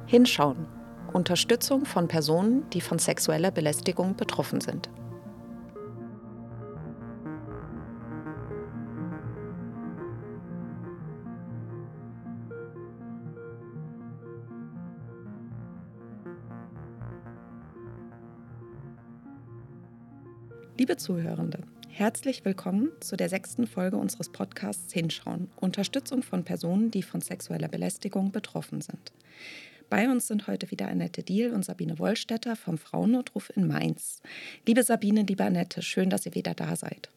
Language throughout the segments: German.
Hinschauen. Unterstützung von Personen, die von sexueller Belästigung betroffen sind. Liebe Zuhörende, herzlich willkommen zu der 6. Folge unseres Podcasts Hinschauen. Unterstützung von Personen, die von sexueller Belästigung betroffen sind. Bei uns sind heute wieder Annette Diehl und Sabine Wollstetter vom Frauennotruf in Mainz. Liebe Sabine, liebe Annette, schön, dass ihr wieder da seid.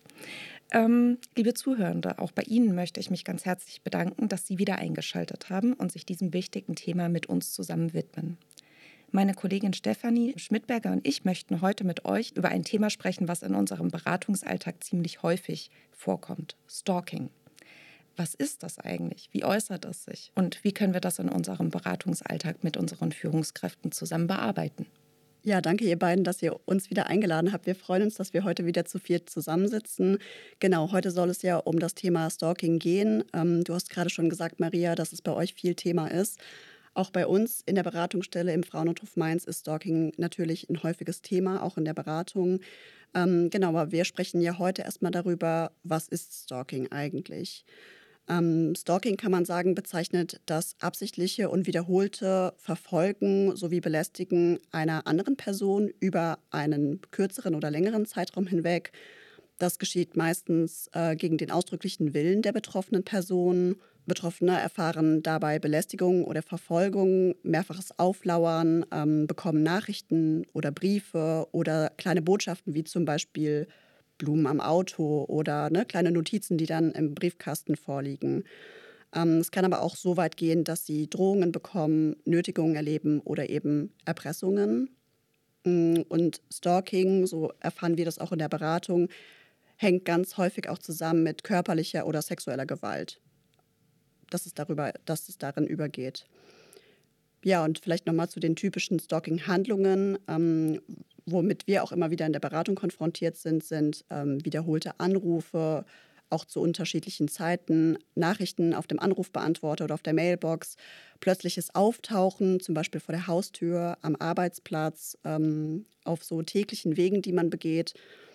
Liebe Zuhörende, auch bei Ihnen möchte ich mich ganz herzlich bedanken, dass Sie wieder eingeschaltet haben und sich diesem wichtigen Thema mit uns zusammen widmen. Meine Kollegin Stefanie Schmidberger und ich möchten heute mit euch über ein Thema sprechen, was in unserem Beratungsalltag ziemlich häufig vorkommt: Stalking. Was ist das eigentlich? Wie äußert es sich? Und wie können wir das in unserem Beratungsalltag mit unseren Führungskräften zusammen bearbeiten? Ja, danke ihr beiden, dass ihr uns wieder eingeladen habt. Wir freuen uns, dass wir heute wieder zu viert zusammensitzen. Genau, heute soll es ja um das Thema Stalking gehen. Du hast gerade schon gesagt, Maria, dass es bei euch viel Thema ist. Auch bei uns in der Beratungsstelle im Frauennotruf Mainz ist Stalking natürlich ein häufiges Thema, auch in der Beratung. Genau, aber wir sprechen ja heute erstmal darüber, was ist Stalking eigentlich? Stalking, kann man sagen, bezeichnet das absichtliche und wiederholte Verfolgen sowie Belästigen einer anderen Person über einen kürzeren oder längeren Zeitraum hinweg. Das geschieht meistens gegen den ausdrücklichen Willen der betroffenen Person. Betroffene erfahren dabei Belästigung oder Verfolgung, mehrfaches Auflauern, bekommen Nachrichten oder Briefe oder kleine Botschaften wie zum Beispiel Blumen am Auto oder kleine Notizen, die dann im Briefkasten vorliegen. Es kann aber auch so weit gehen, dass sie Drohungen bekommen, Nötigungen erleben oder eben Erpressungen. Und Stalking, so erfahren wir das auch in der Beratung, hängt ganz häufig auch zusammen mit körperlicher oder sexueller Gewalt, dass es darin übergeht. Ja, und vielleicht nochmal zu den typischen Stalking-Handlungen, womit wir auch immer wieder in der Beratung konfrontiert sind wiederholte Anrufe, auch zu unterschiedlichen Zeiten, Nachrichten auf dem Anrufbeantworter oder auf der Mailbox, plötzliches Auftauchen, zum Beispiel vor der Haustür, am Arbeitsplatz, auf so täglichen Wegen, die man begeht,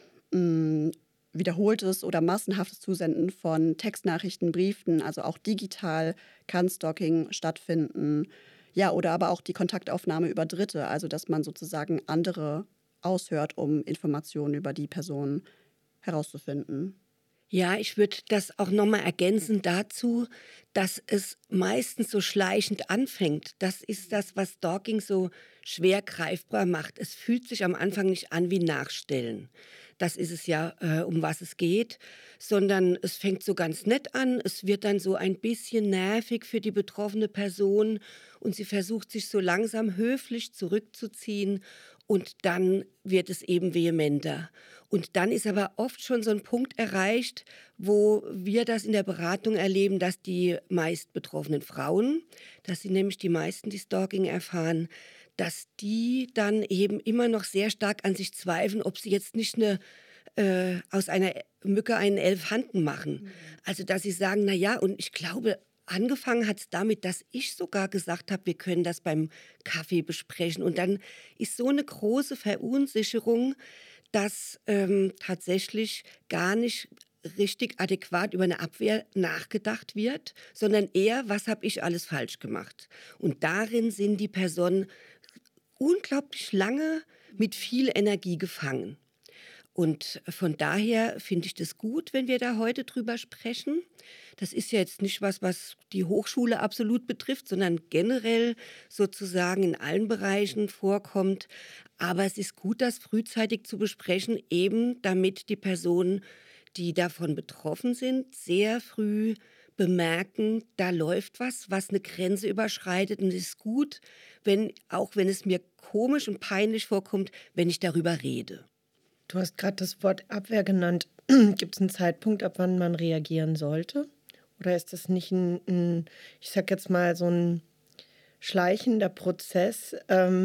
wiederholtes oder massenhaftes Zusenden von Textnachrichten, Briefen, also auch digital kann Stalking stattfinden. Ja, oder aber auch die Kontaktaufnahme über Dritte, also dass man sozusagen andere aushört, um Informationen über die Person herauszufinden. Ja, ich würde das auch noch mal ergänzen dazu, dass es meistens so schleichend anfängt. Das ist das, was Stalking so schwer greifbar macht. Es fühlt sich am Anfang nicht an wie Nachstellen. Das ist es ja, um was es geht, sondern es fängt so ganz nett an. Es wird dann so ein bisschen nervig für die betroffene Person und sie versucht sich so langsam höflich zurückzuziehen und dann wird es eben vehementer. Und dann ist aber oft schon so ein Punkt erreicht, wo wir das in der Beratung erleben, dass die meist betroffenen Frauen, das sind nämlich die meisten, die Stalking erfahren, dass die dann eben immer noch sehr stark an sich zweifeln, ob sie jetzt nicht aus einer Mücke einen Elefanten machen. Also dass sie sagen, na ja, und ich glaube, angefangen hat es damit, dass ich sogar gesagt habe, wir können das beim Kaffee besprechen. Und dann ist so eine große Verunsicherung, dass tatsächlich gar nicht richtig adäquat über eine Abwehr nachgedacht wird, sondern eher, was habe ich alles falsch gemacht. Und darin sind die Personen unglaublich lange mit viel Energie gefangen. Und von daher finde ich das gut, wenn wir da heute drüber sprechen. Das ist ja jetzt nicht was die Hochschule absolut betrifft, sondern generell sozusagen in allen Bereichen vorkommt. Aber es ist gut, das frühzeitig zu besprechen, eben damit die Personen, die davon betroffen sind, sehr früh bemerken, da läuft was eine Grenze überschreitet. Und es ist gut, auch wenn es mir komisch und peinlich vorkommt, wenn ich darüber rede. Du hast gerade das Wort Abwehr genannt. Gibt es einen Zeitpunkt, ab wann man reagieren sollte? Oder ist das nicht ich sag jetzt mal, so ein schleichender Prozess,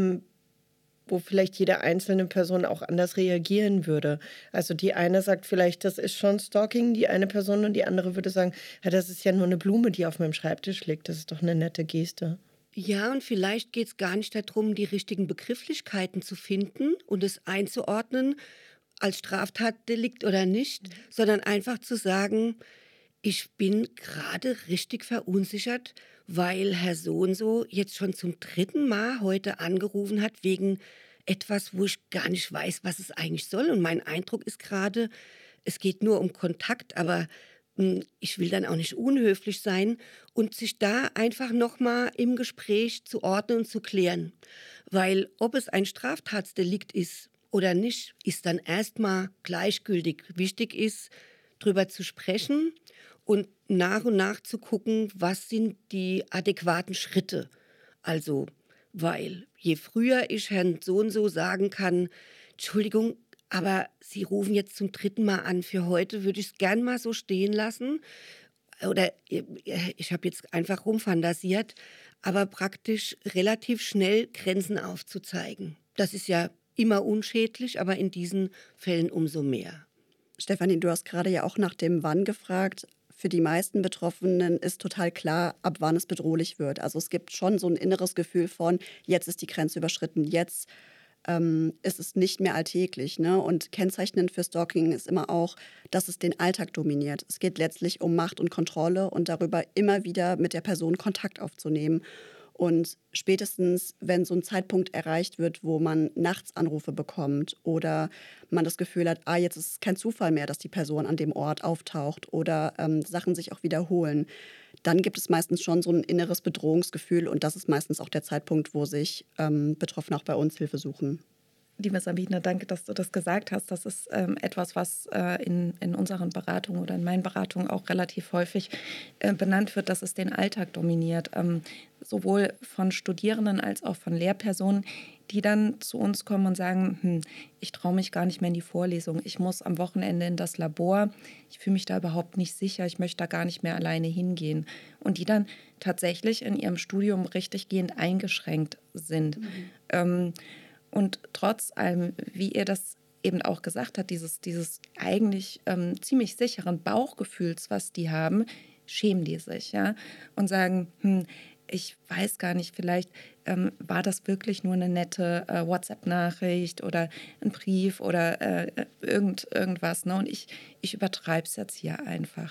wo vielleicht jede einzelne Person auch anders reagieren würde? Also die eine sagt vielleicht, das ist schon Stalking, die eine Person, und die andere würde sagen, ja, das ist ja nur eine Blume, die auf meinem Schreibtisch liegt. Das ist doch eine nette Geste. Ja, und vielleicht geht es gar nicht darum, die richtigen Begrifflichkeiten zu finden und es einzuordnen als Straftatdelikt oder nicht, sondern einfach zu sagen, ich bin gerade richtig verunsichert, weil Herr so und so jetzt schon zum dritten Mal heute angerufen hat wegen etwas, wo ich gar nicht weiß, was es eigentlich soll. Und mein Eindruck ist gerade, es geht nur um Kontakt, aber ich will dann auch nicht unhöflich sein und sich da einfach nochmal im Gespräch zu ordnen und zu klären. Weil ob es ein Straftatsdelikt ist oder nicht, ist dann erstmal gleichgültig. Wichtig ist, drüber zu sprechen und nach zu gucken, was sind die adäquaten Schritte. Also, weil je früher ich Herrn so und so sagen kann, Entschuldigung, aber Sie rufen jetzt zum dritten Mal an. Für heute würde ich es gern mal so stehen lassen. Oder ich habe jetzt einfach rumfantasiert, aber praktisch relativ schnell Grenzen aufzuzeigen. Das ist ja immer unschädlich, aber in diesen Fällen umso mehr. Stefanie, du hast gerade ja auch nach dem Wann gefragt. Für die meisten Betroffenen ist total klar, ab wann es bedrohlich wird. Also es gibt schon so ein inneres Gefühl von, jetzt ist die Grenze überschritten, jetzt ist es nicht mehr alltäglich. Ne? Und kennzeichnend für Stalking ist immer auch, dass es den Alltag dominiert. Es geht letztlich um Macht und Kontrolle und darüber immer wieder mit der Person Kontakt aufzunehmen. Und spätestens, wenn so ein Zeitpunkt erreicht wird, wo man nachts Anrufe bekommt oder man das Gefühl hat, jetzt ist es kein Zufall mehr, dass die Person an dem Ort auftaucht oder Sachen sich auch wiederholen, dann gibt es meistens schon so ein inneres Bedrohungsgefühl und das ist meistens auch der Zeitpunkt, wo sich Betroffene auch bei uns Hilfe suchen. Liebe Sabine, danke, dass du das gesagt hast. Das ist etwas, was in unseren Beratungen oder in meinen Beratungen auch relativ häufig benannt wird, dass es den Alltag dominiert. Sowohl von Studierenden als auch von Lehrpersonen, die dann zu uns kommen und sagen, ich traue mich gar nicht mehr in die Vorlesung, ich muss am Wochenende in das Labor, ich fühle mich da überhaupt nicht sicher, ich möchte da gar nicht mehr alleine hingehen. Und die dann tatsächlich in ihrem Studium richtiggehend eingeschränkt sind. Und trotz allem, wie ihr das eben auch gesagt habt, dieses eigentlich ziemlich sicheren Bauchgefühls, was die haben, schämen die sich, ja, und sagen, ich weiß gar nicht, vielleicht war das wirklich nur eine nette WhatsApp-Nachricht oder ein Brief oder irgendwas, ne? Und ich übertreibe es jetzt hier einfach.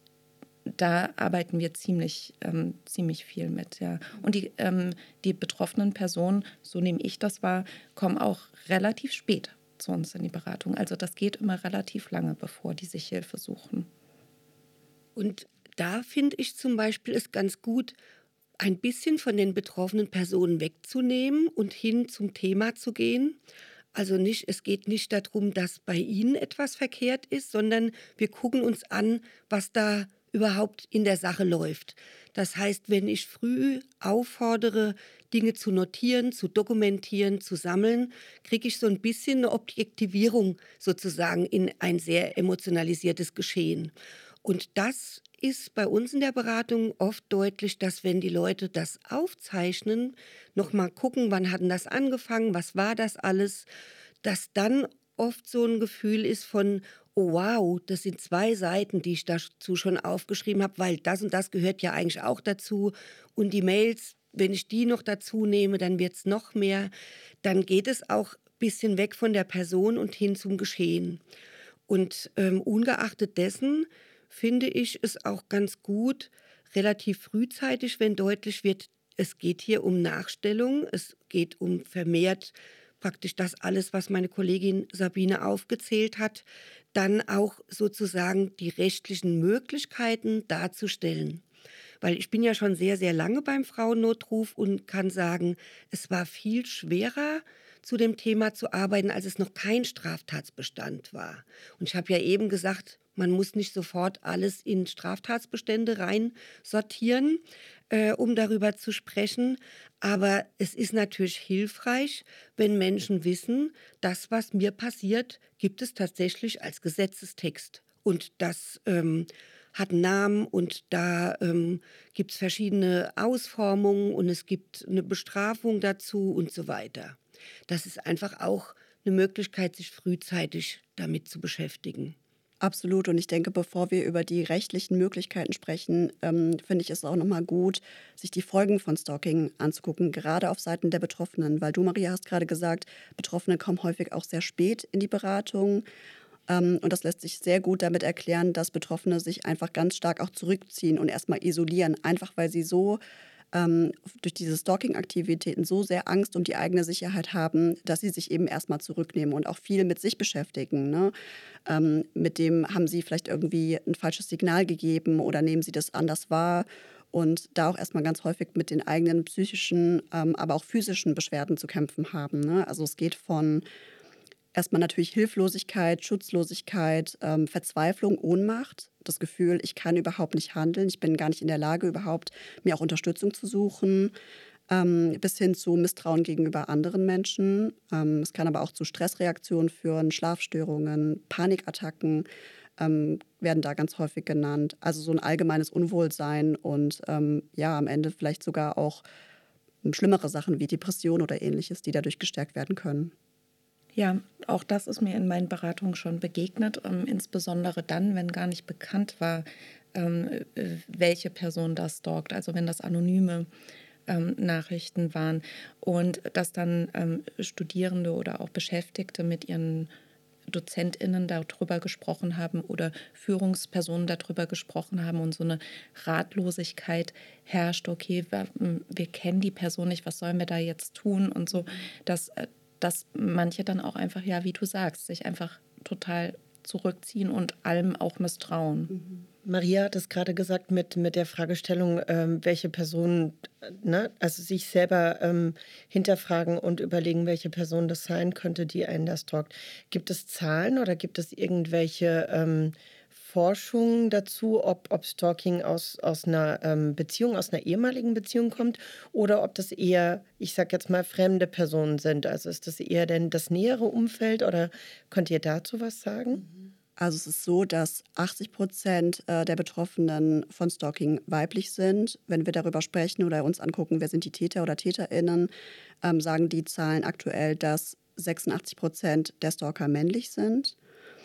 Da arbeiten wir ziemlich viel mit, ja. Und die betroffenen Personen, so nehme ich das wahr, kommen auch relativ spät zu uns in die Beratung. Also das geht immer relativ lange, bevor die sich Hilfe suchen. Und da finde ich zum Beispiel es ganz gut, ein bisschen von den betroffenen Personen wegzunehmen und hin zum Thema zu gehen. Also es geht nicht darum, dass bei ihnen etwas verkehrt ist, sondern wir gucken uns an, was da überhaupt in der Sache läuft. Das heißt, wenn ich früh auffordere, Dinge zu notieren, zu dokumentieren, zu sammeln, kriege ich so ein bisschen eine Objektivierung sozusagen in ein sehr emotionalisiertes Geschehen. Und das ist bei uns in der Beratung oft deutlich, dass wenn die Leute das aufzeichnen, nochmal gucken, wann hat denn das angefangen, was war das alles, dass dann oft so ein Gefühl ist von, oh wow, das sind 2 Seiten, die ich dazu schon aufgeschrieben habe, weil das und das gehört ja eigentlich auch dazu. Und die Mails, wenn ich die noch dazu nehme, dann wird es noch mehr. Dann geht es auch ein bisschen weg von der Person und hin zum Geschehen. Und ungeachtet dessen finde ich es auch ganz gut, relativ frühzeitig, wenn deutlich wird, es geht hier um Nachstellung, es geht um vermehrt praktisch das alles, was meine Kollegin Sabine aufgezählt hat, dann auch sozusagen die rechtlichen Möglichkeiten darzustellen. Weil ich bin ja schon sehr, sehr lange beim Frauennotruf und kann sagen, es war viel schwerer, zu dem Thema zu arbeiten, als es noch kein Straftatsbestand war. Und ich habe ja eben gesagt, man muss nicht sofort alles in Straftatsbestände rein sortieren, um darüber zu sprechen. Aber es ist natürlich hilfreich, wenn Menschen wissen, das, was mir passiert, gibt es tatsächlich als Gesetzestext. Und das hat einen Namen und da gibt es verschiedene Ausformungen und es gibt eine Bestrafung dazu und so weiter. Das ist einfach auch eine Möglichkeit, sich frühzeitig damit zu beschäftigen. Absolut. Und ich denke, bevor wir über die rechtlichen Möglichkeiten sprechen, finde ich es auch nochmal gut, sich die Folgen von Stalking anzugucken, gerade auf Seiten der Betroffenen. Weil du, Maria, hast gerade gesagt, Betroffene kommen häufig auch sehr spät in die Beratung. Und das lässt sich sehr gut damit erklären, dass Betroffene sich einfach ganz stark auch zurückziehen und erstmal isolieren, einfach weil sie so durch diese Stalking-Aktivitäten so sehr Angst um die eigene Sicherheit haben, dass sie sich eben erstmal zurücknehmen und auch viel mit sich beschäftigen. Ne? Mit dem haben sie vielleicht irgendwie ein falsches Signal gegeben oder nehmen sie das anders wahr und da auch erstmal ganz häufig mit den eigenen psychischen, aber auch physischen Beschwerden zu kämpfen haben. Ne? Also es geht von erstmal natürlich Hilflosigkeit, Schutzlosigkeit, Verzweiflung, Ohnmacht, das Gefühl, ich kann überhaupt nicht handeln, ich bin gar nicht in der Lage, überhaupt mir auch Unterstützung zu suchen, bis hin zu Misstrauen gegenüber anderen Menschen. Es kann aber auch zu Stressreaktionen führen, Schlafstörungen, Panikattacken werden da ganz häufig genannt. Also so ein allgemeines Unwohlsein und ja, am Ende vielleicht sogar auch schlimmere Sachen wie Depression oder Ähnliches, die dadurch gestärkt werden können. Ja, auch das ist mir in meinen Beratungen schon begegnet, insbesondere dann, wenn gar nicht bekannt war, welche Person das stalkt, also wenn das anonyme Nachrichten waren und dass dann Studierende oder auch Beschäftigte mit ihren DozentInnen darüber gesprochen haben oder Führungspersonen darüber gesprochen haben und so eine Ratlosigkeit herrscht, okay, wir kennen die Person nicht, was sollen wir da jetzt tun und so, dass manche dann auch einfach, ja, wie du sagst, sich einfach total zurückziehen und allem auch misstrauen. Maria hat es gerade gesagt mit der Fragestellung, welche Personen, ne, also sich selber hinterfragen und überlegen, welche Person das sein könnte, die einen da stalkt. Gibt es Zahlen oder gibt es irgendwelche Forschung dazu, ob Stalking aus einer Beziehung, aus einer ehemaligen Beziehung kommt oder ob das eher, ich sag jetzt mal, fremde Personen sind? Also ist das eher denn das nähere Umfeld oder könnt ihr dazu was sagen? Also es ist so, dass 80% der Betroffenen von Stalking weiblich sind. Wenn wir darüber sprechen oder uns angucken, wer sind die Täter oder TäterInnen, sagen die Zahlen aktuell, dass 86% der Stalker männlich sind.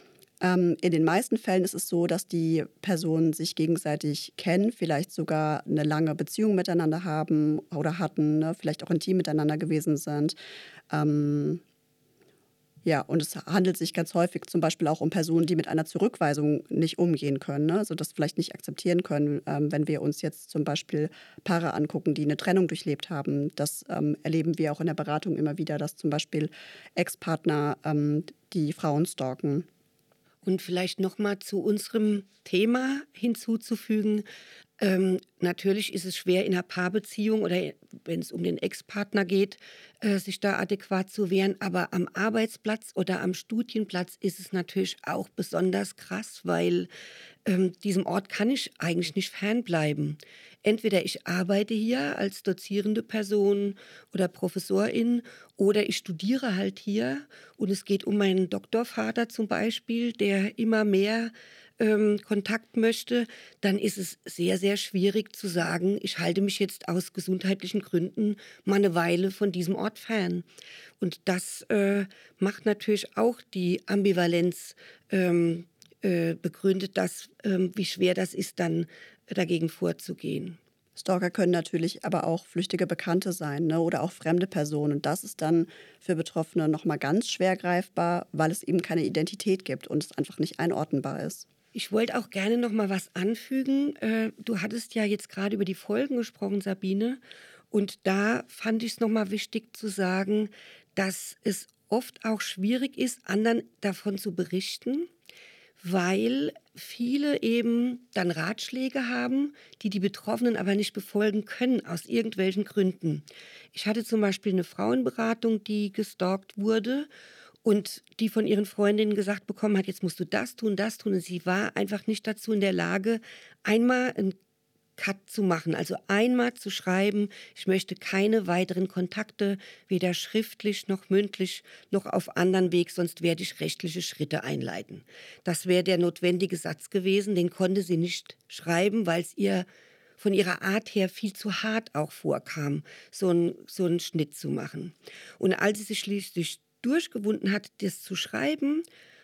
In den meisten Fällen ist es so, dass die Personen sich gegenseitig kennen, vielleicht sogar eine lange Beziehung miteinander haben oder hatten, ne, vielleicht auch intim miteinander gewesen sind. Ähm, ja, und es handelt sich ganz häufig zum Beispiel auch um Personen, die mit einer Zurückweisung nicht umgehen können, ne? Also das vielleicht nicht akzeptieren können, wenn wir uns jetzt zum Beispiel Paare angucken, die eine Trennung durchlebt haben. Das erleben wir auch in der Beratung immer wieder, dass zum Beispiel Ex-Partner die Frauen stalken. Und vielleicht noch mal zu unserem Thema hinzuzufügen. Natürlich ist es schwer in einer Paarbeziehung oder wenn es um den Ex-Partner geht, sich da adäquat zu wehren. Aber am Arbeitsplatz oder am Studienplatz ist es natürlich auch besonders krass, weil diesem Ort kann ich eigentlich nicht fernbleiben. Entweder ich arbeite hier als dozierende Person oder Professorin oder ich studiere halt hier und es geht um meinen Doktorvater zum Beispiel, der immer mehr Kontakt möchte, dann ist es sehr, sehr schwierig zu sagen, ich halte mich jetzt aus gesundheitlichen Gründen mal eine Weile von diesem Ort fern. Und das macht natürlich auch die Ambivalenz begründet, wie schwer das ist, dann dagegen vorzugehen. Stalker können natürlich aber auch flüchtige Bekannte sein, ne, oder auch fremde Personen. Und das ist dann für Betroffene nochmal ganz schwer greifbar, weil es eben keine Identität gibt und es einfach nicht einordnbar ist. Ich wollte auch gerne noch mal was anfügen. Du hattest ja jetzt gerade über die Folgen gesprochen, Sabine. Und da fand ich es noch mal wichtig zu sagen, dass es oft auch schwierig ist, anderen davon zu berichten, weil viele eben dann Ratschläge haben, die die Betroffenen aber nicht befolgen können, aus irgendwelchen Gründen. Ich hatte zum Beispiel eine Frauenberatung, die gestalkt wurde und die von ihren Freundinnen gesagt bekommen hat, jetzt musst du das tun, das tun. Und sie war einfach nicht dazu in der Lage, einmal einen Cut zu machen, also einmal zu schreiben, ich möchte keine weiteren Kontakte, weder schriftlich noch mündlich noch auf anderen Weg, sonst werde ich rechtliche Schritte einleiten. Das wäre der notwendige Satz gewesen, den konnte sie nicht schreiben, weil es ihr von ihrer Art her viel zu hart auch vorkam, so einen Schnitt zu machen. Und als sie sich schließlich durchgewunden hat, das zu schreiben,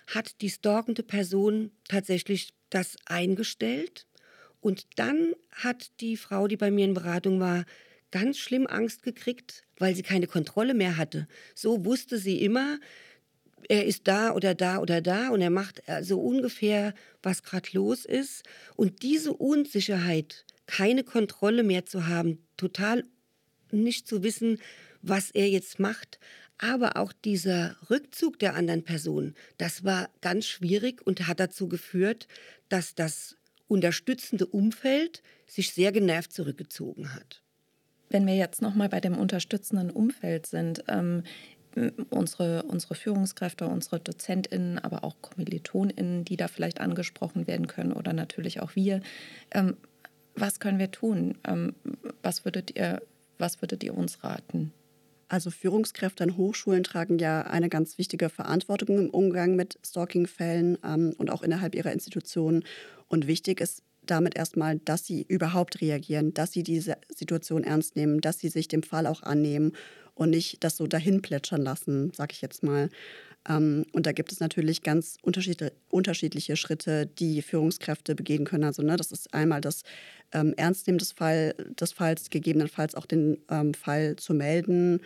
hat die stalkende Person tatsächlich das eingestellt. Und dann hat die Frau, die bei mir in Beratung war, ganz schlimm Angst gekriegt, weil sie keine Kontrolle mehr hatte. So wusste sie immer, er ist da oder da oder da und er macht so ungefähr, was gerade los ist. Und diese Unsicherheit, keine Kontrolle mehr zu haben, total nicht zu wissen, was er jetzt macht, aber auch dieser Rückzug der anderen Person, das war ganz schwierig und hat dazu geführt, dass das unterstützende Umfeld sich sehr genervt zurückgezogen hat. Wenn wir jetzt nochmal bei dem unterstützenden Umfeld sind, unsere Führungskräfte, unsere DozentInnen, aber auch KommilitonInnen, die da vielleicht angesprochen werden können oder natürlich auch wir, was können wir tun? Was würdet ihr uns raten? Also Führungskräfte an Hochschulen tragen ja eine ganz wichtige Verantwortung im Umgang mit Stalking-Fällen und auch innerhalb ihrer Institutionen. Und wichtig ist damit erstmal, dass sie überhaupt reagieren, dass sie diese Situation ernst nehmen, dass sie sich dem Fall auch annehmen und nicht das so dahin plätschern lassen, sag ich jetzt mal. Und da gibt es natürlich ganz unterschiedliche Schritte, die Führungskräfte begehen können. Also das ist einmal das Ernstnehmen des Falls, gegebenenfalls auch den Fall zu melden,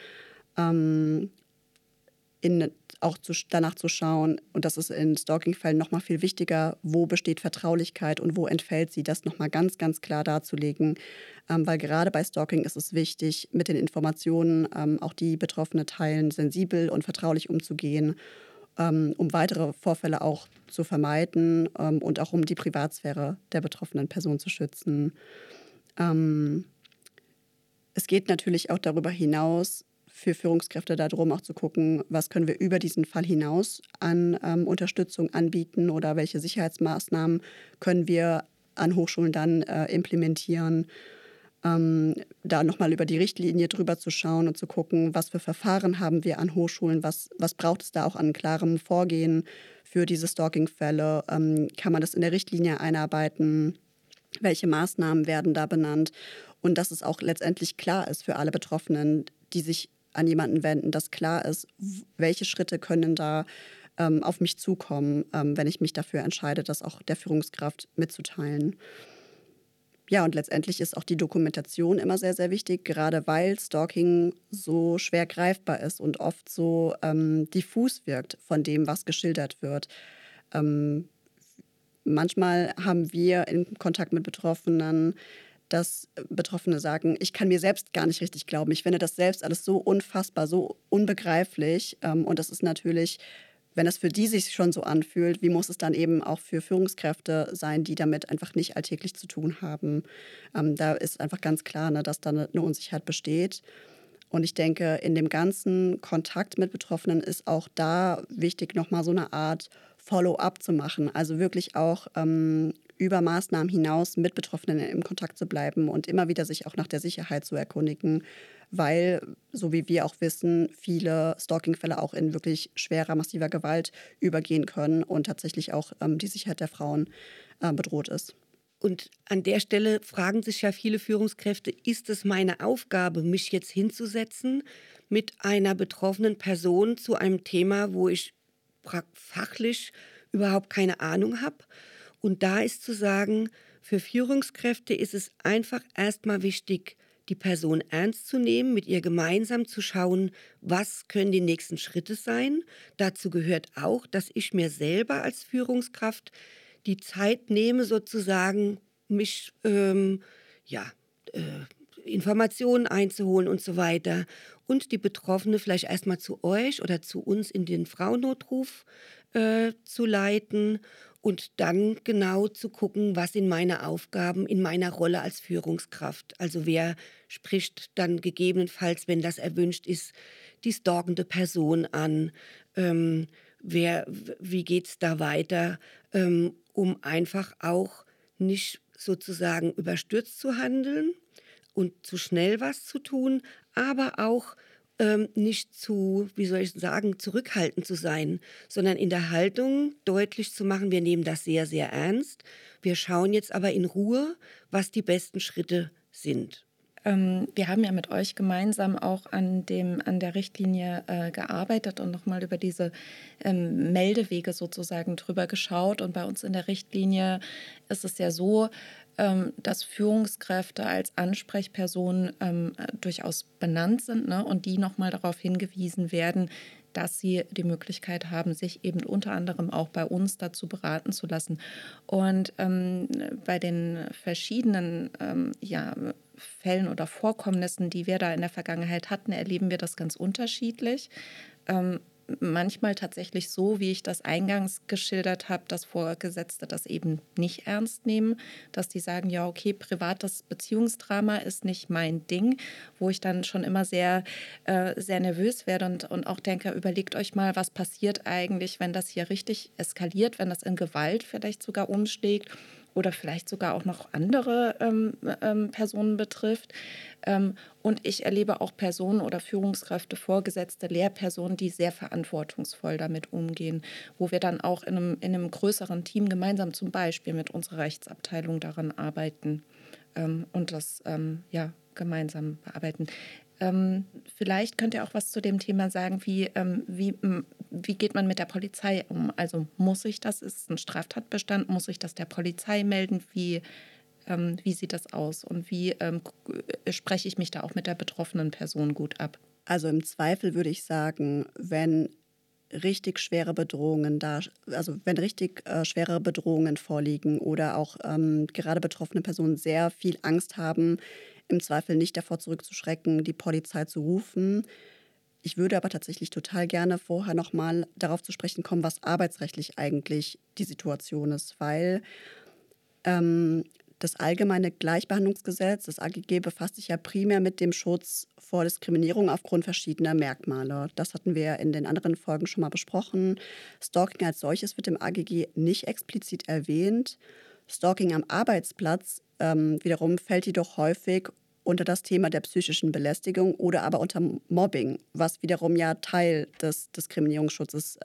danach zu schauen, und das ist in Stalking-Fällen nochmal viel wichtiger, wo besteht Vertraulichkeit und wo entfällt sie, das nochmal ganz, ganz klar darzulegen. Weil gerade bei Stalking ist es wichtig, mit den Informationen, auch die Betroffene teilen, sensibel und vertraulich umzugehen, um weitere Vorfälle auch zu vermeiden und auch um die Privatsphäre der betroffenen Person zu schützen. Es geht natürlich auch darüber hinaus, für Führungskräfte darum, auch zu gucken, was können wir über diesen Fall hinaus an Unterstützung anbieten oder welche Sicherheitsmaßnahmen können wir an Hochschulen dann implementieren. Da nochmal über die Richtlinie drüber zu schauen und zu gucken, was für Verfahren haben wir an Hochschulen, was braucht es da auch an klarem Vorgehen für diese Stalking-Fälle, kann man das in der Richtlinie einarbeiten, welche Maßnahmen werden da benannt und dass es auch letztendlich klar ist für alle Betroffenen, die sich an jemanden wenden, dass klar ist, welche Schritte können da auf mich zukommen, wenn ich mich dafür entscheide, das auch der Führungskraft mitzuteilen. Ja, und letztendlich ist auch die Dokumentation immer sehr, sehr wichtig, gerade weil Stalking so schwer greifbar ist und oft so diffus wirkt von dem, was geschildert wird. Manchmal haben wir in Kontakt mit Betroffenen, dass Betroffene sagen, ich kann mir selbst gar nicht richtig glauben. Ich finde das selbst alles so unfassbar, so unbegreiflich. Und das ist natürlich, wenn es für die sich schon so anfühlt, wie muss es dann eben auch für Führungskräfte sein, die damit einfach nicht alltäglich zu tun haben. Da ist einfach ganz klar, ne, dass da eine Unsicherheit besteht. Und ich denke, in dem ganzen Kontakt mit Betroffenen ist auch da wichtig, nochmal so eine Art Follow-up zu machen. Also wirklich auch über Maßnahmen hinaus mit Betroffenen im Kontakt zu bleiben und immer wieder sich auch nach der Sicherheit zu erkundigen, weil, so wie wir auch wissen, viele Stalking-Fälle auch in wirklich schwerer, massiver Gewalt übergehen können und tatsächlich auch die Sicherheit der Frauen bedroht ist. Und an der Stelle fragen sich ja viele Führungskräfte, ist es meine Aufgabe, mich jetzt hinzusetzen mit einer betroffenen Person zu einem Thema, wo ich fachlich überhaupt keine Ahnung habe? Und da ist zu sagen, für Führungskräfte ist es einfach erstmal wichtig, die Person ernst zu nehmen, mit ihr gemeinsam zu schauen, was können die nächsten Schritte sein. Dazu gehört auch, dass ich mir selber als Führungskraft die Zeit nehme, sozusagen mich Informationen einzuholen und so weiter. Und die Betroffene vielleicht erstmal zu euch oder zu uns in den Frauennotruf zu leiten und dann genau zu gucken, was sind meine Aufgaben in meiner Rolle als Führungskraft. Also wer spricht dann gegebenenfalls, wenn das erwünscht ist, die stalkende Person an, wie geht es da weiter, um einfach auch nicht sozusagen überstürzt zu handeln und zu schnell was zu tun, aber auch nicht zu, wie soll ich sagen, zurückhaltend zu sein, sondern in der Haltung deutlich zu machen, wir nehmen das sehr, sehr ernst. Wir schauen jetzt aber in Ruhe, was die besten Schritte sind. Wir haben ja mit euch gemeinsam auch an der Richtlinie gearbeitet und nochmal über diese Meldewege sozusagen drüber geschaut. Und bei uns in der Richtlinie ist es ja so, dass Führungskräfte als Ansprechpersonen durchaus benannt sind, ne? Und die nochmal darauf hingewiesen werden, dass sie die Möglichkeit haben, sich eben unter anderem auch bei uns dazu beraten zu lassen. Und bei den verschiedenen Fällen oder Vorkommnissen, die wir da in der Vergangenheit hatten, erleben wir das ganz unterschiedlich. Manchmal tatsächlich so, wie ich das eingangs geschildert habe, dass Vorgesetzte das eben nicht ernst nehmen, dass die sagen, ja, okay, privates Beziehungsdrama ist nicht mein Ding, wo ich dann schon immer sehr, sehr nervös werde und auch denke, überlegt euch mal, was passiert eigentlich, wenn das hier richtig eskaliert, wenn das in Gewalt vielleicht sogar umschlägt oder vielleicht sogar auch noch andere Personen betrifft. Und ich erlebe auch Personen oder Führungskräfte, Vorgesetzte, Lehrpersonen, die sehr verantwortungsvoll damit umgehen, wo wir dann auch in einem größeren Team gemeinsam zum Beispiel mit unserer Rechtsabteilung daran arbeiten und das gemeinsam bearbeiten. Vielleicht könnt ihr auch was zu dem Thema sagen, wie geht man mit der Polizei um? Also muss ich das, ist es ein Straftatbestand, muss ich das der Polizei melden? Wie sieht das aus und wie spreche ich mich da auch mit der betroffenen Person gut ab? Also im Zweifel würde ich sagen, wenn richtig schwere Bedrohungen schwere Bedrohungen vorliegen oder auch gerade betroffene Personen sehr viel Angst haben, im Zweifel nicht davor zurückzuschrecken, die Polizei zu rufen. Ich würde aber tatsächlich total gerne vorher nochmal darauf zu sprechen kommen, was arbeitsrechtlich eigentlich die Situation ist, weil das Allgemeine Gleichbehandlungsgesetz, das AGG, befasst sich ja primär mit dem Schutz vor Diskriminierung aufgrund verschiedener Merkmale. Das hatten wir in den anderen Folgen schon mal besprochen. Stalking als solches wird im AGG nicht explizit erwähnt. Stalking am Arbeitsplatz wiederum fällt jedoch häufig unter das Thema der psychischen Belästigung oder aber unter Mobbing, was wiederum ja Teil des Diskriminierungsschutzes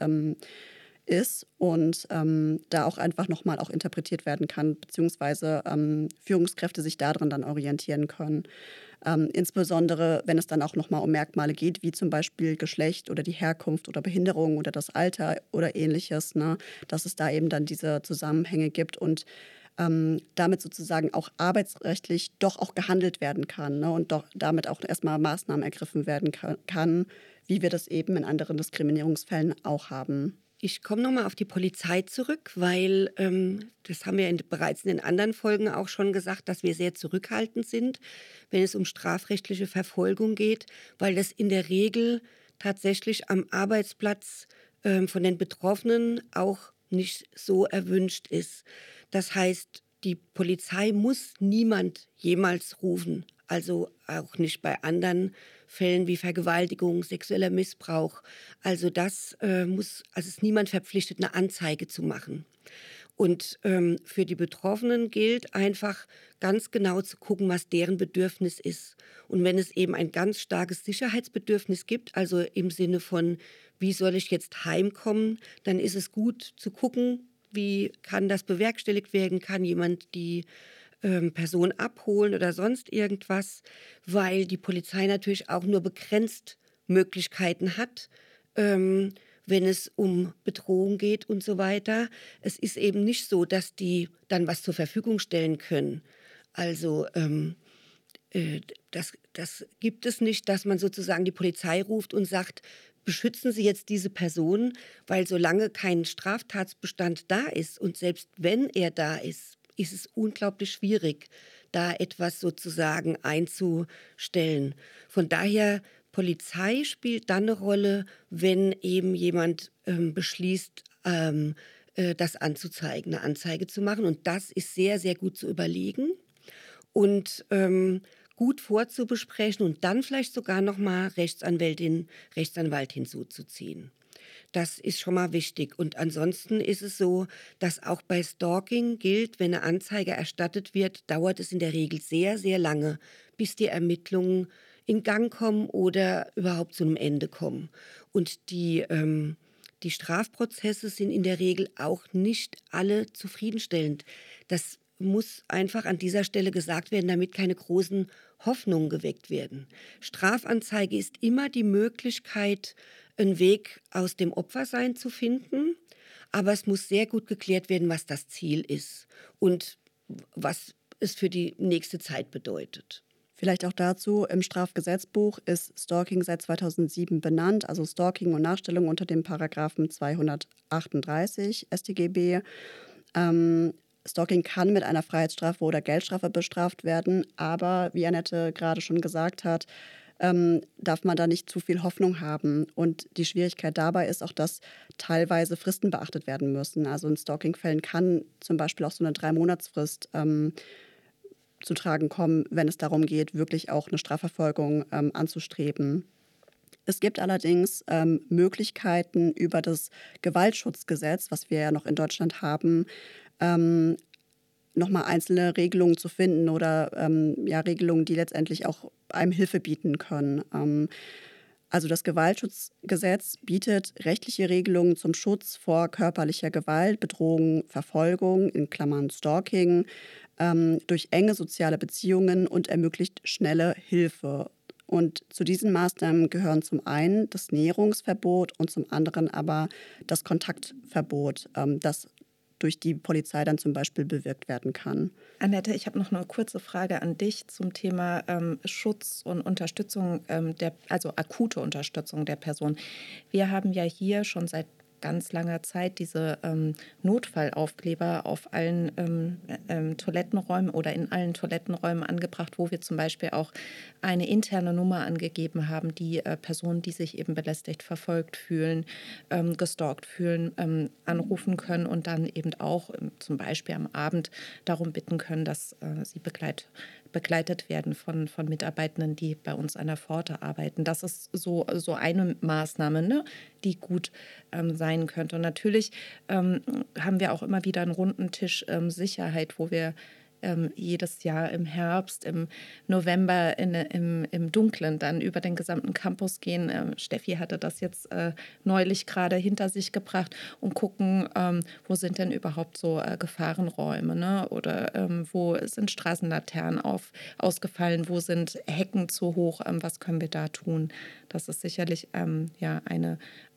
ist und da auch einfach nochmal auch interpretiert werden kann, beziehungsweise Führungskräfte sich darin dann orientieren können. Insbesondere, wenn es dann auch nochmal um Merkmale geht, wie zum Beispiel Geschlecht oder die Herkunft oder Behinderung oder das Alter oder ähnliches, ne, dass es da eben dann diese Zusammenhänge gibt und damit sozusagen auch arbeitsrechtlich doch auch gehandelt werden kann, ne, und doch damit auch erstmal Maßnahmen ergriffen werden kann, wie wir das eben in anderen Diskriminierungsfällen auch haben. Ich komme nochmal auf die Polizei zurück, weil das haben wir bereits in den anderen Folgen auch schon gesagt, dass wir sehr zurückhaltend sind, wenn es um strafrechtliche Verfolgung geht, weil das in der Regel tatsächlich am Arbeitsplatz von den Betroffenen auch nicht so erwünscht ist. Das heißt, die Polizei muss niemand jemals rufen, also auch nicht bei anderen Fällen wie Vergewaltigung, sexueller Missbrauch. Also es ist niemand verpflichtet, eine Anzeige zu machen. Und für die Betroffenen gilt einfach ganz genau zu gucken, was deren Bedürfnis ist. Und wenn es eben ein ganz starkes Sicherheitsbedürfnis gibt, also im Sinne von, wie soll ich jetzt heimkommen, dann ist es gut zu gucken, wie kann das bewerkstelligt werden, kann jemand die Person abholen oder sonst irgendwas, weil die Polizei natürlich auch nur begrenzt Möglichkeiten hat, wenn es um Bedrohung geht und so weiter. Es ist eben nicht so, dass die dann was zur Verfügung stellen können. Also das gibt es nicht, dass man sozusagen die Polizei ruft und sagt, beschützen Sie jetzt diese Person, weil solange kein Straftatbestand da ist und selbst wenn er da ist es unglaublich schwierig, da etwas sozusagen einzustellen. Von daher, Polizei spielt dann eine Rolle, wenn eben jemand beschließt, das anzuzeigen, eine Anzeige zu machen. Und das ist sehr, sehr gut zu überlegen und gut vorzubesprechen und dann vielleicht sogar nochmal Rechtsanwältin, Rechtsanwalt hinzuzuziehen. Das ist schon mal wichtig. Und ansonsten ist es so, dass auch bei Stalking gilt, wenn eine Anzeige erstattet wird, dauert es in der Regel sehr, sehr lange, bis die Ermittlungen in Gang kommen oder überhaupt zu einem Ende kommen. Und die Strafprozesse sind in der Regel auch nicht alle zufriedenstellend. Das muss einfach an dieser Stelle gesagt werden, damit keine großen Hoffnungen geweckt werden. Strafanzeige ist immer die Möglichkeit, einen Weg aus dem Opfersein zu finden, aber es muss sehr gut geklärt werden, was das Ziel ist und was es für die nächste Zeit bedeutet. Vielleicht auch dazu, im Strafgesetzbuch ist Stalking seit 2007 benannt, also Stalking und Nachstellung unter dem Paragraphen 238 StGB. Stalking kann mit einer Freiheitsstrafe oder Geldstrafe bestraft werden, aber wie Annette gerade schon gesagt hat, darf man da nicht zu viel Hoffnung haben. Und die Schwierigkeit dabei ist auch, dass teilweise Fristen beachtet werden müssen. Also in Stalking-Fällen kann zum Beispiel auch so eine 3-Monatsfrist zu tragen kommen, wenn es darum geht, wirklich auch eine Strafverfolgung anzustreben. Es gibt allerdings Möglichkeiten über das Gewaltschutzgesetz, was wir ja noch in Deutschland haben, nochmal einzelne Regelungen zu finden oder Regelungen, die letztendlich auch einem Hilfe bieten können. Also das Gewaltschutzgesetz bietet rechtliche Regelungen zum Schutz vor körperlicher Gewalt, Bedrohung, Verfolgung, in Klammern Stalking, durch enge soziale Beziehungen und ermöglicht schnelle Hilfe. Und zu diesen Maßnahmen gehören zum einen das Näherungsverbot und zum anderen aber das Kontaktverbot, das durch die Polizei dann zum Beispiel bewirkt werden kann. Annette, ich habe noch eine kurze Frage an dich zum Thema Schutz und Unterstützung, also akute Unterstützung der Person. Wir haben ja hier schon seit ganz langer Zeit diese Notfallaufkleber auf allen Toilettenräumen oder in allen Toilettenräumen angebracht, wo wir zum Beispiel auch eine interne Nummer angegeben haben, die Personen, die sich eben belästigt, verfolgt fühlen, gestalkt fühlen, anrufen können und dann eben auch zum Beispiel am Abend darum bitten können, dass sie begleitet werden von Mitarbeitenden, die bei uns an der Pforte arbeiten. Das ist so eine Maßnahme, ne, die gut sein könnte. Und natürlich haben wir auch immer wieder einen runden Tisch Sicherheit, wo wir jedes Jahr im Herbst, im November im Dunklen dann über den gesamten Campus gehen. Steffi hatte das jetzt neulich gerade hinter sich gebracht und gucken, wo sind denn überhaupt so Gefahrenräume, ne? Oder wo sind Straßenlaternen ausgefallen, wo sind Hecken zu hoch, was können wir da tun? Das ist sicherlich eine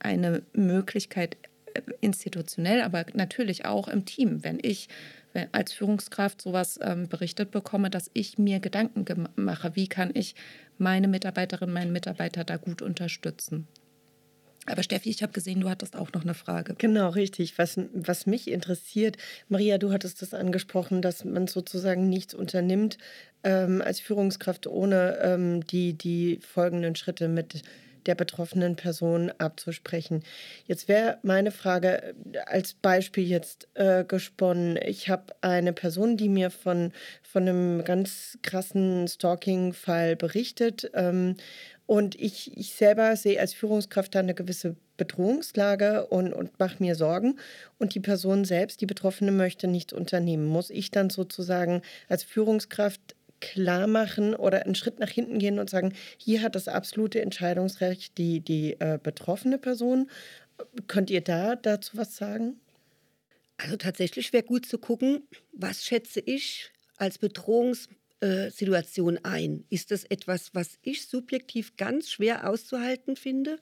Möglichkeit, institutionell, aber natürlich auch im Team. Wenn ich als Führungskraft sowas berichtet bekomme, dass ich mir Gedanken mache, wie kann ich meine Mitarbeiterinnen, meinen Mitarbeiter da gut unterstützen. Aber Steffi, ich habe gesehen, du hattest auch noch eine Frage. Genau, richtig. Was mich interessiert, Maria, du hattest das angesprochen, dass man sozusagen nichts unternimmt als Führungskraft, ohne die folgenden Schritte mit der betroffenen Person abzusprechen. Jetzt wäre meine Frage als Beispiel jetzt gesponnen. Ich habe eine Person, die mir von einem ganz krassen Stalking-Fall berichtet. Und ich selber sehe als Führungskraft da eine gewisse Bedrohungslage und mache mir Sorgen. Und die Person selbst, die Betroffene, möchte nichts unternehmen. Muss ich dann sozusagen als Führungskraft klar machen oder einen Schritt nach hinten gehen und sagen, hier hat das absolute Entscheidungsrecht die betroffene Person. Könnt ihr dazu was sagen? Also tatsächlich wäre gut zu gucken, was schätze ich als Bedrohungssituation ein? Ist das etwas, was ich subjektiv ganz schwer auszuhalten finde?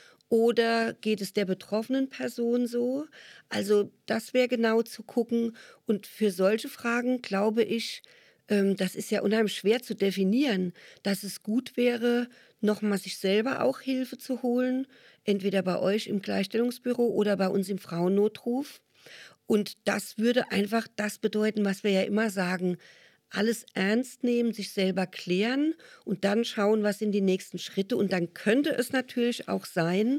Oder geht es der betroffenen Person so? Also das wäre genau zu gucken. Und für solche Fragen glaube ich, das ist ja unheimlich schwer zu definieren, dass es gut wäre, nochmal sich selber auch Hilfe zu holen, entweder bei euch im Gleichstellungsbüro oder bei uns im Frauennotruf. Und das würde einfach das bedeuten, was wir ja immer sagen, alles ernst nehmen, sich selber klären und dann schauen, was sind die nächsten Schritte. Und dann könnte es natürlich auch sein,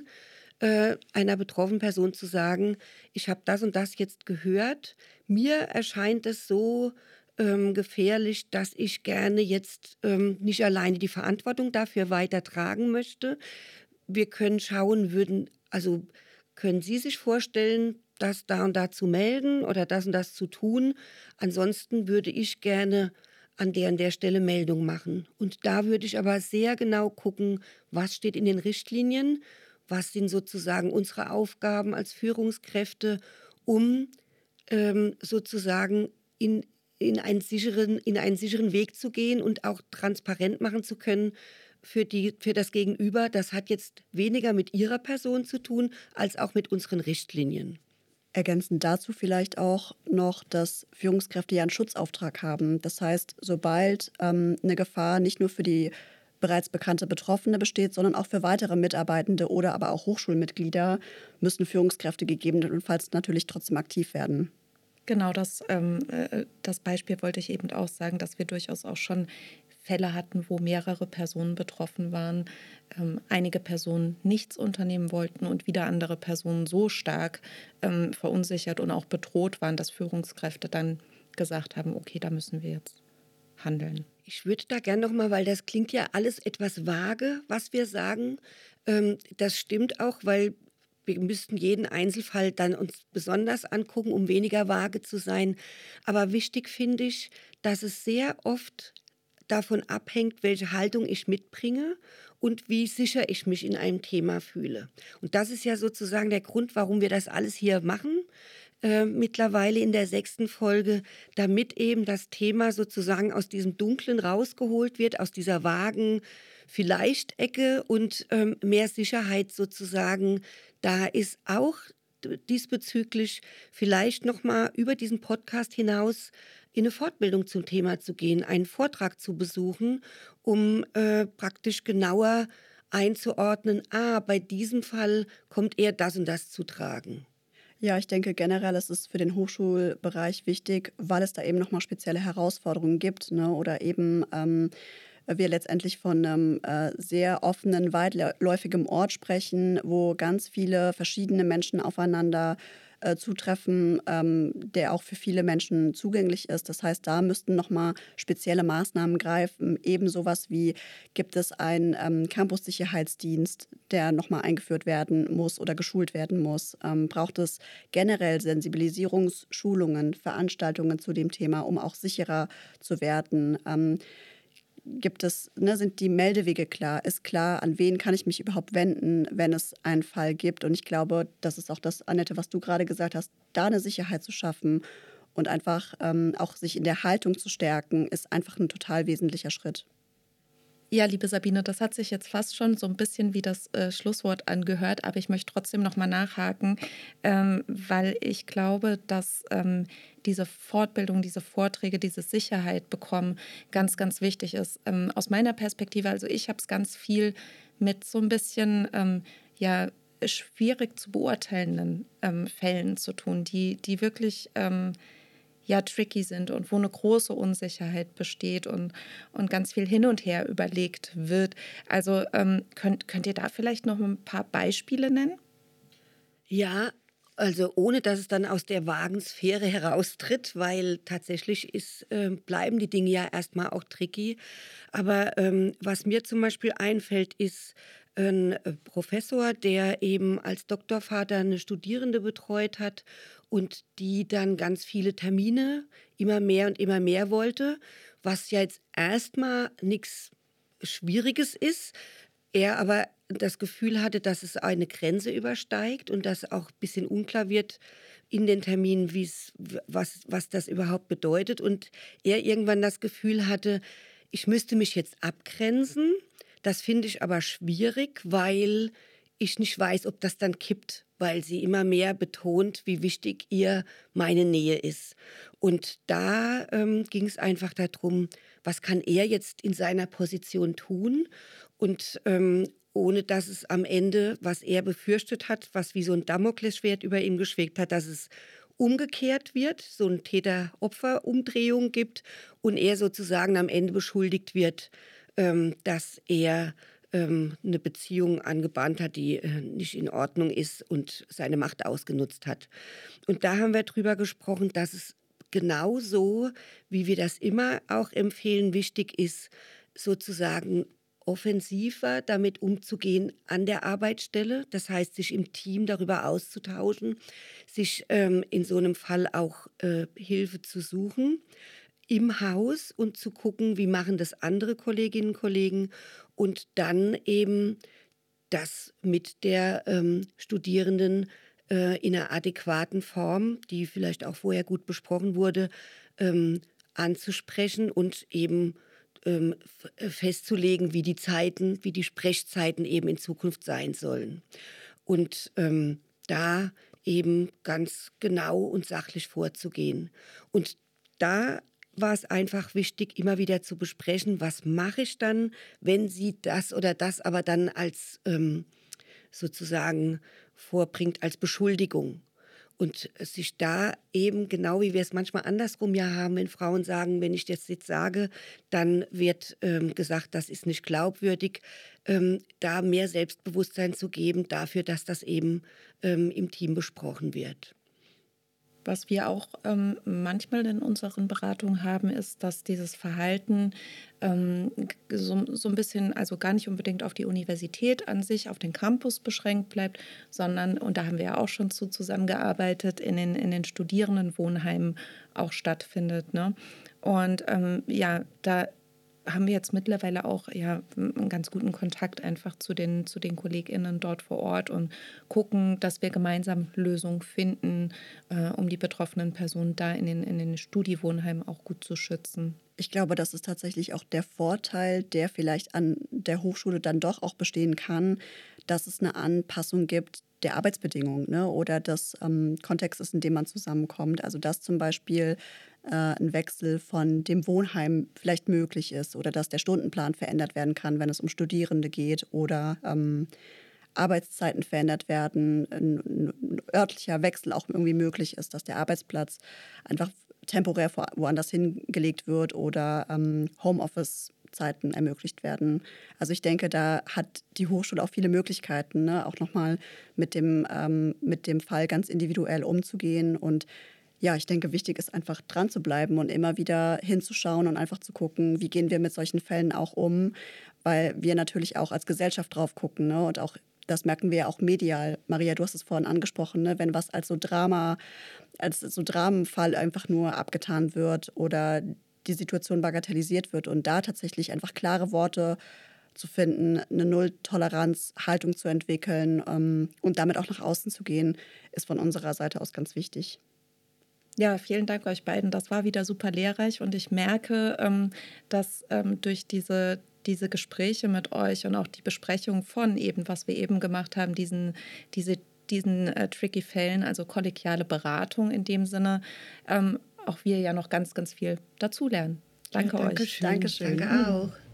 einer betroffenen Person zu sagen, ich habe das und das jetzt gehört, mir erscheint es so gefährlich, dass ich gerne jetzt nicht alleine die Verantwortung dafür weitertragen möchte. Wir können schauen, können Sie sich vorstellen, das da und da zu melden oder das und das zu tun? Ansonsten würde ich gerne an der Stelle Meldung machen. Und da würde ich aber sehr genau gucken, was steht in den Richtlinien, was sind sozusagen unsere Aufgaben als Führungskräfte, um sozusagen in in einen sicheren Weg zu gehen und auch transparent machen zu können für das Gegenüber. Das hat jetzt weniger mit ihrer Person zu tun, als auch mit unseren Richtlinien. Ergänzend dazu vielleicht auch noch, dass Führungskräfte ja einen Schutzauftrag haben. Das heißt, sobald eine Gefahr nicht nur für die bereits bekannte Betroffene besteht, sondern auch für weitere Mitarbeitende oder aber auch Hochschulmitglieder, müssen Führungskräfte gegebenenfalls natürlich trotzdem aktiv werden. Genau, das Beispiel wollte ich eben auch sagen, dass wir durchaus auch schon Fälle hatten, wo mehrere Personen betroffen waren, einige Personen nichts unternehmen wollten und wieder andere Personen so stark verunsichert und auch bedroht waren, dass Führungskräfte dann gesagt haben, okay, da müssen wir jetzt handeln. Ich würde da gerne nochmal, weil das klingt ja alles etwas vage, was wir sagen. Das stimmt auch, weil wir müssten jeden Einzelfall dann uns besonders angucken, um weniger vage zu sein. Aber wichtig finde ich, dass es sehr oft davon abhängt, welche Haltung ich mitbringe und wie sicher ich mich in einem Thema fühle. Und das ist ja sozusagen der Grund, warum wir das alles hier machen, mittlerweile in der 6. Folge, damit eben das Thema sozusagen aus diesem Dunklen rausgeholt wird, aus dieser vagen Vielleicht-Ecke und mehr Sicherheit sozusagen da ist. Auch diesbezüglich vielleicht nochmal über diesen Podcast hinaus in eine Fortbildung zum Thema zu gehen, einen Vortrag zu besuchen, um praktisch genauer einzuordnen, bei diesem Fall kommt eher das und das zu tragen. Ja, ich denke generell ist es für den Hochschulbereich wichtig, weil es da eben nochmal spezielle Herausforderungen gibt, ne? Oder eben wir letztendlich von einem sehr offenen, weitläufigem Ort sprechen, wo ganz viele verschiedene Menschen aufeinander zutreffen, der auch für viele Menschen zugänglich ist. Das heißt, da müssten nochmal spezielle Maßnahmen greifen. Eben sowas wie, gibt es einen Campus-Sicherheitsdienst, der nochmal eingeführt werden muss oder geschult werden muss? Braucht es generell Sensibilisierungsschulungen, Veranstaltungen zu dem Thema, um auch sicherer zu werden? Sind die Meldewege klar? Ist klar, an wen kann ich mich überhaupt wenden, wenn es einen Fall gibt? Und ich glaube, das ist auch das, Annette, was du gerade gesagt hast, da eine Sicherheit zu schaffen und einfach auch sich in der Haltung zu stärken, ist einfach ein total wesentlicher Schritt. Ja, liebe Sabine, das hat sich jetzt fast schon so ein bisschen wie das Schlusswort angehört, aber ich möchte trotzdem noch mal nachhaken, weil ich glaube, dass diese Fortbildung, diese Vorträge, diese Sicherheit bekommen ganz, ganz wichtig ist. Aus meiner Perspektive, also ich habe es ganz viel mit so ein bisschen, schwierig zu beurteilenden Fällen zu tun, die wirklich tricky sind und wo eine große Unsicherheit besteht und ganz viel hin und her überlegt wird. Also könnt ihr da vielleicht noch ein paar Beispiele nennen? Ja, also ohne dass es dann aus der vagen Sphäre heraustritt, weil tatsächlich bleiben die Dinge ja erstmal auch tricky. Aber was mir zum Beispiel einfällt, ist ein Professor, der eben als Doktorvater eine Studierende betreut hat und die dann ganz viele Termine immer mehr und immer mehr wollte, was ja jetzt erstmal nichts Schwieriges ist. Er aber das Gefühl hatte, dass es eine Grenze übersteigt und dass auch ein bisschen unklar wird in den Terminen, was das überhaupt bedeutet. Und er irgendwann das Gefühl hatte, ich müsste mich jetzt abgrenzen. Das finde ich aber schwierig, weil ich nicht weiß, ob das dann kippt, weil sie immer mehr betont, wie wichtig ihr meine Nähe ist. Und da ging es einfach darum, was kann er jetzt in seiner Position tun? Und ohne dass es am Ende, was er befürchtet hat, was wie so ein Damoklesschwert über ihm geschwebt hat, dass es umgekehrt wird, so eine Täter-Opfer-Umdrehung gibt und er sozusagen am Ende beschuldigt wird, dass er eine Beziehung angebahnt hat, die nicht in Ordnung ist und seine Macht ausgenutzt hat. Und da haben wir drüber gesprochen, dass es genau so, wie wir das immer auch empfehlen, wichtig ist, sozusagen offensiver damit umzugehen an der Arbeitsstelle. Das heißt, sich im Team darüber auszutauschen, sich in so einem Fall auch Hilfe zu suchen im Haus und zu gucken, wie machen das andere Kolleginnen und Kollegen und dann eben das mit der Studierenden in einer adäquaten Form, die vielleicht auch vorher gut besprochen wurde, anzusprechen und eben festzulegen, wie die Sprechzeiten eben in Zukunft sein sollen. Und da eben ganz genau und sachlich vorzugehen. Und da war es einfach wichtig, immer wieder zu besprechen, was mache ich dann, wenn sie das oder das aber dann als sozusagen vorbringt als Beschuldigung. Und sich da eben, genau wie wir es manchmal andersrum ja haben, wenn Frauen sagen, wenn ich das jetzt sage, dann wird gesagt, das ist nicht glaubwürdig, da mehr Selbstbewusstsein zu geben dafür, dass das eben im Team besprochen wird. Was wir auch manchmal in unseren Beratungen haben, ist, dass dieses Verhalten so ein bisschen, also gar nicht unbedingt auf die Universität an sich, auf den Campus beschränkt bleibt, sondern, und da haben wir ja auch schon zusammengearbeitet, in den Studierendenwohnheimen auch stattfindet. Ne? Und ja, da haben wir jetzt mittlerweile auch ja einen ganz guten Kontakt einfach zu den KollegInnen dort vor Ort und gucken, dass wir gemeinsam Lösungen finden, um die betroffenen Personen da in den Studiewohnheimen auch gut zu schützen. Ich glaube, das ist tatsächlich auch der Vorteil, der vielleicht an der Hochschule dann doch auch bestehen kann, dass es eine Anpassung gibt der Arbeitsbedingungen, ne? Oder des Kontextes, in dem man zusammenkommt. Also dass zum Beispiel ein Wechsel von dem Wohnheim vielleicht möglich ist oder dass der Stundenplan verändert werden kann, wenn es um Studierende geht oder Arbeitszeiten verändert werden, ein örtlicher Wechsel auch irgendwie möglich ist, dass der Arbeitsplatz einfach temporär woanders hingelegt wird oder Homeoffice-Zeiten ermöglicht werden. Also ich denke, da hat die Hochschule auch viele Möglichkeiten, ne? Auch nochmal mit dem Fall ganz individuell umzugehen. Und ja, ich denke, wichtig ist einfach dran zu bleiben und immer wieder hinzuschauen und einfach zu gucken, wie gehen wir mit solchen Fällen auch um, weil wir natürlich auch als Gesellschaft drauf gucken, ne? Und auch das merken wir ja auch medial. Maria, du hast es vorhin angesprochen, ne? Wenn was als so Dramenfall einfach nur abgetan wird oder die Situation bagatellisiert wird und da tatsächlich einfach klare Worte zu finden, eine Null-Toleranz-Haltung zu entwickeln und damit auch nach außen zu gehen, ist von unserer Seite aus ganz wichtig. Ja, vielen Dank euch beiden. Das war wieder super lehrreich und ich merke, dass durch diese Gespräche mit euch und auch die Besprechung von eben, was wir eben gemacht haben, diesen tricky Fällen, also kollegiale Beratung in dem Sinne, auch wir ja noch ganz, ganz viel dazulernen. Danke Ja, euch. Dankeschön. Danke auch.